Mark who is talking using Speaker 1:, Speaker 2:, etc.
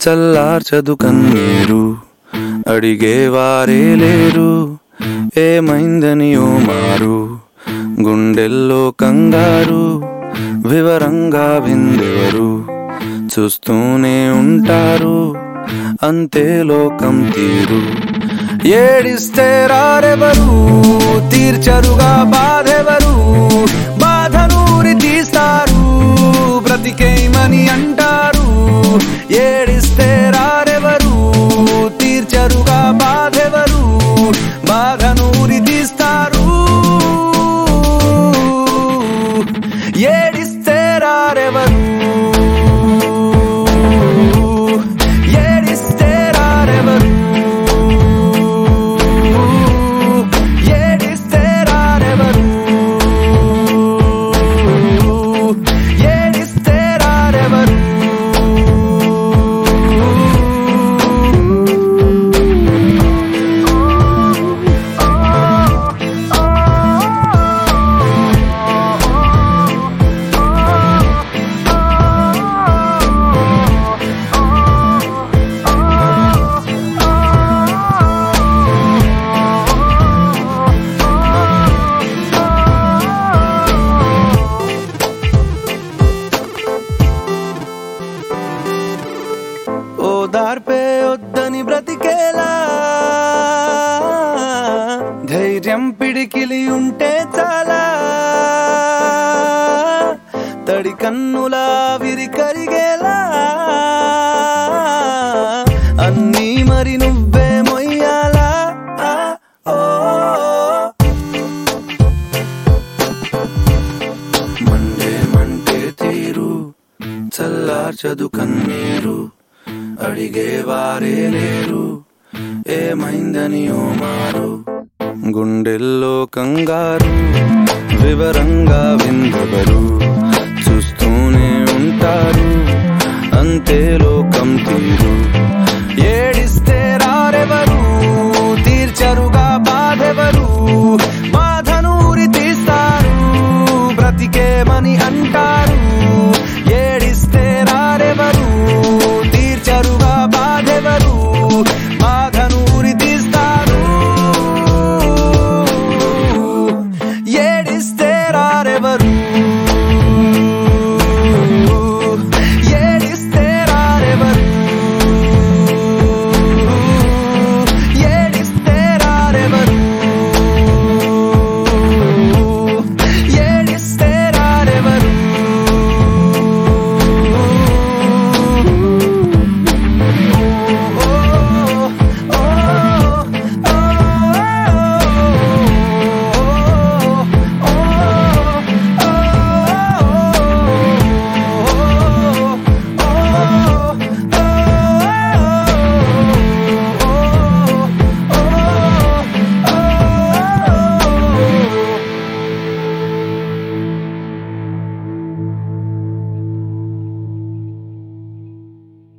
Speaker 1: చల్లార్చదు కన్నీరు, అడిగేవారే లేరు ఏమైందని ఓ మారు. గుండెల్లో కంగారు వివరంగా విందెవరు, చూస్తూనే ఉంటారు అంతే లోకం తీరు. ఏడిస్తే రారెవరు, తీర్చరుగా బాధెవరు, బాధనూరి తీస్తారు బ్రతికేమని అంటారు. ఏడిస్తే రారెవరు, తీర్చరుగా బాధెవరు, బాధనూరి తీస్తారు. ఏడిస్తే రారెవరు, ఏడిస్తే రారెవరు, ఏడిస్తే రారెవరు, ఏడిస్తే రారెవరు. ఓదార్పే వద్దని బ్రతికేలా ధైర్యం పిడికిలి ఉంటే చాలా. తడి కన్నులా విరి కరిగేలా అన్నీ మరి నువ్వే మొయ్యాలా. మండే మంటే తీరు చల్లార్చదు కన్నీరు, అడిగేవారే లేరు ఏమైందని ఓ మారు. గుండెల్లో కంగారు వివరంగా విందెవరు, చూస్తూనే ఉంటారు అంతే లోకం తీరు.